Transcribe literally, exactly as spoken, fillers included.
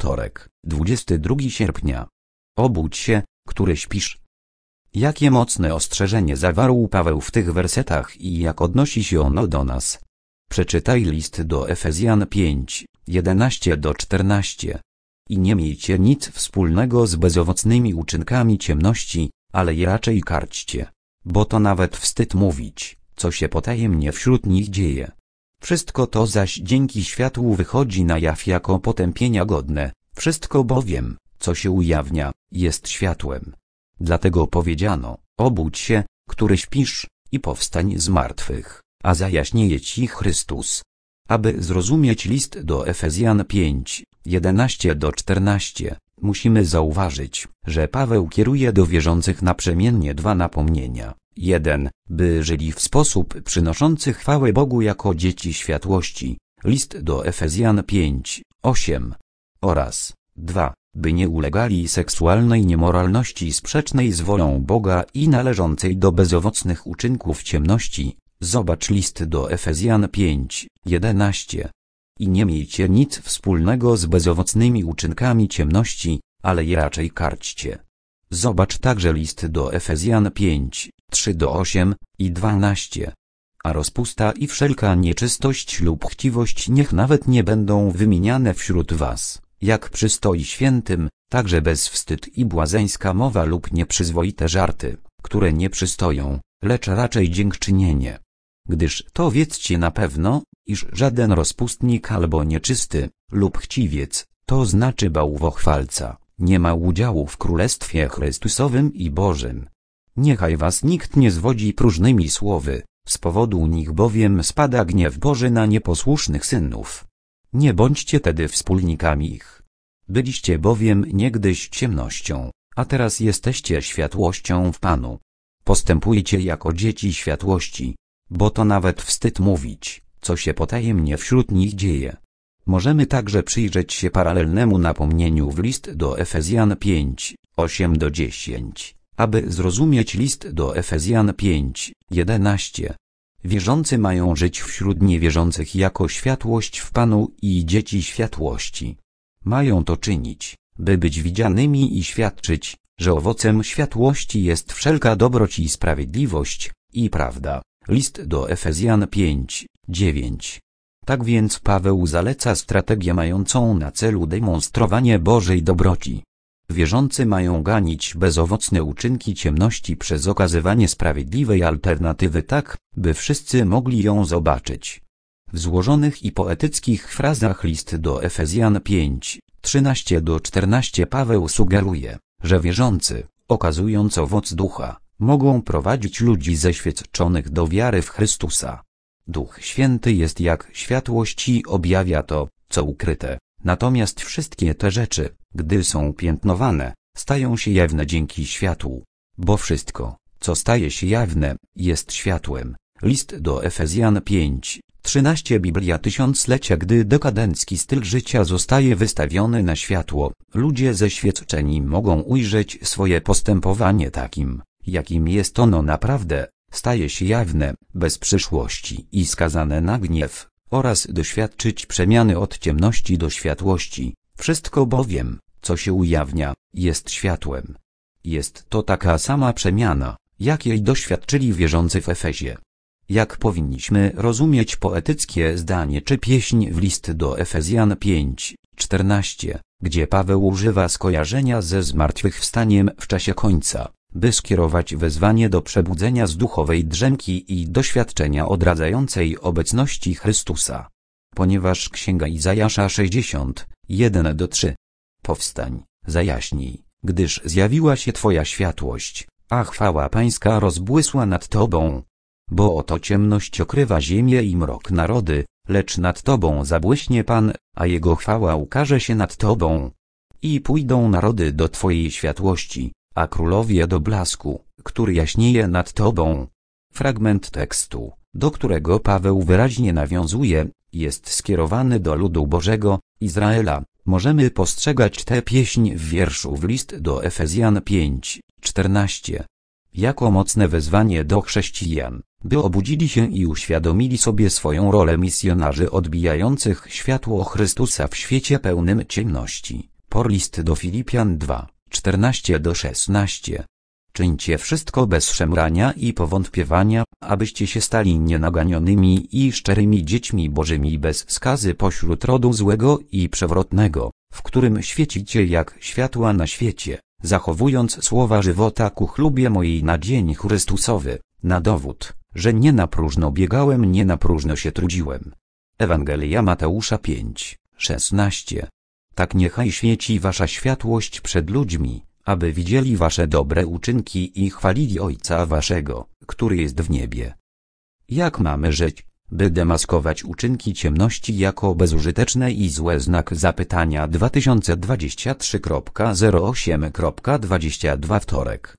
Wtorek, dwudziestego drugiego sierpnia. Obudź się, który śpisz. Jakie mocne ostrzeżenie zawarł Paweł w tych wersetach i jak odnosi się ono do nas. Przeczytaj list do Efezjan pięć, jedenaście do czternastu. I nie miejcie nic wspólnego z bezowocnymi uczynkami ciemności, ale je raczej karćcie. Bo to nawet wstyd mówić, co się potajemnie wśród nich dzieje. Wszystko to zaś dzięki światłu wychodzi na jaw jako potępienia godne, wszystko bowiem, co się ujawnia, jest światłem. Dlatego powiedziano, obudź się, który śpisz, i powstań z martwych, a zajaśnieje ci Chrystus. Aby zrozumieć list do Efezjan pięć, jedenaście do czternastu, musimy zauważyć, że Paweł kieruje do wierzących naprzemiennie dwa napomnienia. jeden. By żyli w sposób przynoszący chwałę Bogu jako dzieci światłości. List do Efezjan pięć, osiem. Oraz dwa. By nie ulegali seksualnej niemoralności sprzecznej z wolą Boga i należącej do bezowocnych uczynków ciemności. Zobacz list do Efezjan pięć, jedenaście. I nie miejcie nic wspólnego z bezowocnymi uczynkami ciemności, ale je raczej karćcie. Zobacz także list do Efezjan pięć, trzy do ośmiu i dwunastu. A rozpusta i wszelka nieczystość lub chciwość niech nawet nie będą wymieniane wśród was, jak przystoi świętym, także bezwstyd i błazeńska mowa lub nieprzyzwoite żarty, które nie przystoją, lecz raczej dziękczynienie. Gdyż to wiedzcie na pewno, iż żaden rozpustnik albo nieczysty, lub chciwiec, to znaczy bałwochwalca, nie ma udziału w Królestwie Chrystusowym i Bożym. Niechaj was nikt nie zwodzi próżnymi słowy, z powodu nich bowiem spada gniew Boży na nieposłusznych synów. Nie bądźcie tedy wspólnikami ich. Byliście bowiem niegdyś ciemnością, a teraz jesteście światłością w Panu. Postępujcie jako dzieci światłości, bo to nawet wstyd mówić, co się potajemnie wśród nich dzieje. Możemy także przyjrzeć się paralelnemu napomnieniu w list do Efezjan pięć, osiem do dziesięciu, aby zrozumieć list do Efezjan pięć, jedenaście. Wierzący mają żyć wśród niewierzących jako światłość w Panu i dzieci światłości. Mają to czynić, by być widzianymi i świadczyć, że owocem światłości jest wszelka dobroć i sprawiedliwość, i prawda. List do Efezjan pięć, dziewięć. Tak więc Paweł zaleca strategię mającą na celu demonstrowanie Bożej dobroci. Wierzący mają ganić bezowocne uczynki ciemności przez okazywanie sprawiedliwej alternatywy tak, by wszyscy mogli ją zobaczyć. W złożonych i poetyckich frazach list do Efezjan pięć, trzynaście do czternastu Paweł sugeruje, że wierzący, okazując owoc ducha, mogą prowadzić ludzi zeświadczonych do wiary w Chrystusa. Duch Święty jest jak światłość i objawia to, co ukryte, natomiast wszystkie te rzeczy, gdy są piętnowane, stają się jawne dzięki światłu. Bo wszystko, co staje się jawne, jest światłem. List do Efezjan pięć, trzynaście Biblia tysiąclecia. Gdy dekadencki styl życia zostaje wystawiony na światło, ludzie zeświadczeni mogą ujrzeć swoje postępowanie takim, jakim jest ono naprawdę, staje się jawne, bez przyszłości i skazane na gniew, oraz doświadczyć przemiany od ciemności do światłości. Wszystko bowiem, co się ujawnia, jest światłem. Jest to taka sama przemiana, jakiej doświadczyli wierzący w Efezie. Jak powinniśmy rozumieć poetyckie zdanie czy pieśń w list do Efezjan pięć, czternastu, gdzie Paweł używa skojarzenia ze zmartwychwstaniem w czasie końca, by skierować wezwanie do przebudzenia z duchowej drzemki i doświadczenia odradzającej obecności Chrystusa. Ponieważ Księga Izajasza sześćdziesiąt, jeden do trzech. Powstań, zajaśnij, gdyż zjawiła się Twoja światłość, a chwała Pańska rozbłysła nad Tobą. Bo oto ciemność okrywa ziemię i mrok narody, lecz nad Tobą zabłyśnie Pan, a Jego chwała ukaże się nad Tobą. I pójdą narody do Twojej światłości, a królowie do blasku, który jaśnieje nad Tobą. Fragment tekstu, do którego Paweł wyraźnie nawiązuje, jest skierowany do ludu Bożego, Izraela. Możemy postrzegać tę pieśń w wierszu w list do Efezjan pięć, czternastu. Jako mocne wezwanie do chrześcijan, by obudzili się i uświadomili sobie swoją rolę misjonarzy odbijających światło Chrystusa w świecie pełnym ciemności. Por list do Filipian dwa, czternaście do szesnaście. Czyńcie wszystko bez szemrania i powątpiewania, abyście się stali nienaganionymi i szczerymi dziećmi Bożymi bez skazy pośród rodu złego i przewrotnego, w którym świecicie jak światła na świecie, zachowując słowa żywota ku chlubie mojej na dzień Chrystusowy, na dowód, że nie na próżno biegałem, nie na próżno się trudziłem. Ewangelia Mateusza pięć, szesnaście. Tak niechaj świeci wasza światłość przed ludźmi, aby widzieli wasze dobre uczynki i chwalili Ojca waszego, który jest w niebie. Jak mamy żyć, by demaskować uczynki ciemności jako bezużyteczne i złe? Znak zapytania dwa tysiące dwudziesty trzeci zero osiem dwadzieścia dwa wtorek.